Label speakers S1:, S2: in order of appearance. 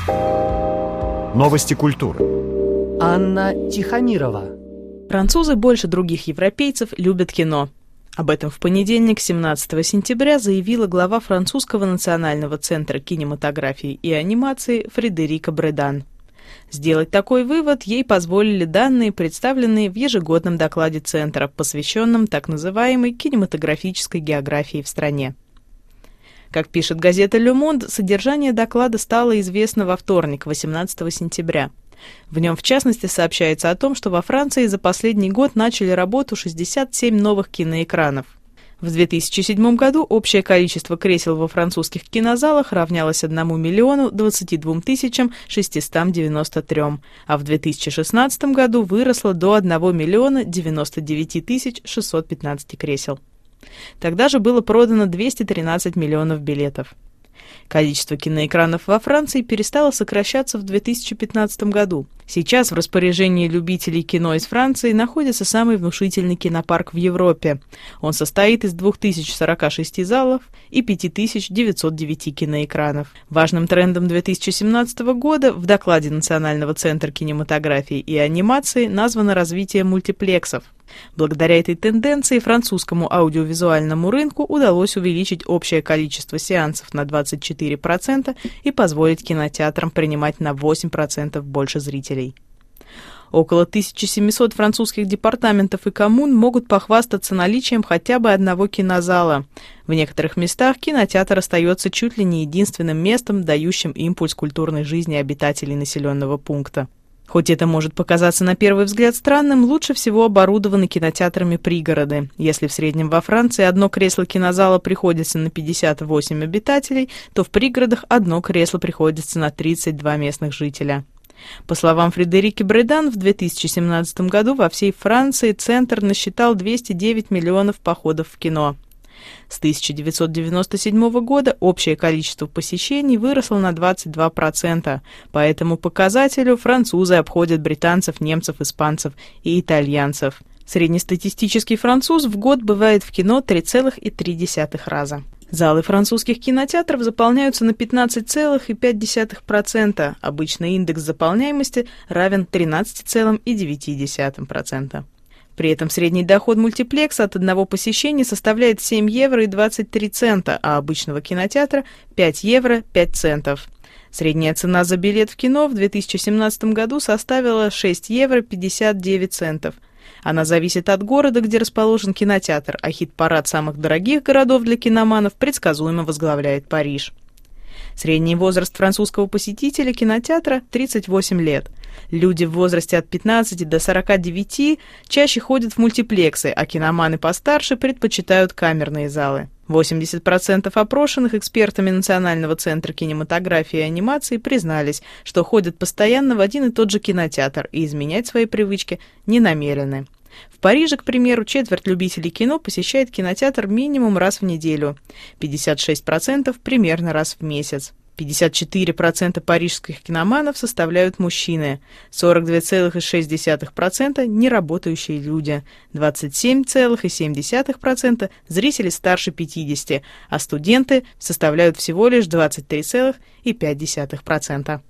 S1: Новости культуры.
S2: Анна Тихомирова.
S3: Французы больше других европейцев любят кино. Об этом в понедельник, 17 сентября, заявила глава французского национального центра кинематографии и анимации Фредерика Бредан. Сделать такой вывод ей позволили данные, представленные в ежегодном докладе Центра, посвященном так называемой кинематографической географии в стране. Как пишет газета «Le Monde», содержание доклада стало известно во вторник, 18 сентября. В нем, в частности, сообщается о том, что во Франции за последний год начали работу 67 новых киноэкранов. В 2007 году общее количество кресел во французских кинозалах равнялось 1 миллиону 22 тысячам 693, а в 2016 году выросло до 1 миллиона 99 тысяч 615 кресел. Тогда же было продано 213 миллионов билетов. Количество киноэкранов во Франции перестало сокращаться в 2015 году. Сейчас в распоряжении любителей кино из Франции находится самый внушительный кинопарк в Европе. Он состоит из 2046 залов и 5909 киноэкранов. Важным трендом 2017 года в докладе Национального центра кинематографии и анимации названо развитие мультиплексов. Благодаря этой тенденции французскому аудиовизуальному рынку удалось увеличить общее количество сеансов на 24% и позволить кинотеатрам принимать на 8% больше зрителей. Около 1700 французских департаментов и коммун могут похвастаться наличием хотя бы одного кинозала. В некоторых местах кинотеатр остается чуть ли не единственным местом, дающим импульс культурной жизни обитателей населенного пункта. Хоть это может показаться на первый взгляд странным, лучше всего оборудованы кинотеатрами пригороды. Если в среднем во Франции одно кресло кинозала приходится на 58 обитателей, то в пригородах одно кресло приходится на 32 местных жителя. По словам Фредерики Бредан, в 2017 году во всей Франции Центр насчитал 209 миллионов походов в кино. С 1997 года общее количество посещений выросло на 22%. По этому показателю французы обходят британцев, немцев, испанцев и итальянцев. Среднестатистический француз в год бывает в кино 3,3 раза. Залы французских кинотеатров заполняются на 15,5%. Обычно индекс заполняемости равен 13,9%. При этом средний доход мультиплекса от одного посещения составляет 7 евро и 23 цента, а обычного кинотеатра 5 евро 5 центов. Средняя цена за билет в кино в 2017 году составила 6 евро 59 центов. Она зависит от города, где расположен кинотеатр, а хит-парад самых дорогих городов для киноманов предсказуемо возглавляет Париж. Средний возраст французского посетителя кинотеатра – 38 лет. Люди в возрасте от 15 до 49 чаще ходят в мультиплексы, а киноманы постарше предпочитают камерные залы. 80% опрошенных экспертами Национального центра кинематографии и анимации признались, что ходят постоянно в один и тот же кинотеатр и изменять свои привычки не намерены. В Париже, к примеру, четверть любителей кино посещает кинотеатр минимум раз в неделю, 56% примерно раз в месяц. 54% парижских киноманов составляют мужчины, 42,6% – неработающие люди, 27,7% – зрители старше 50, а студенты составляют всего лишь 23,5%.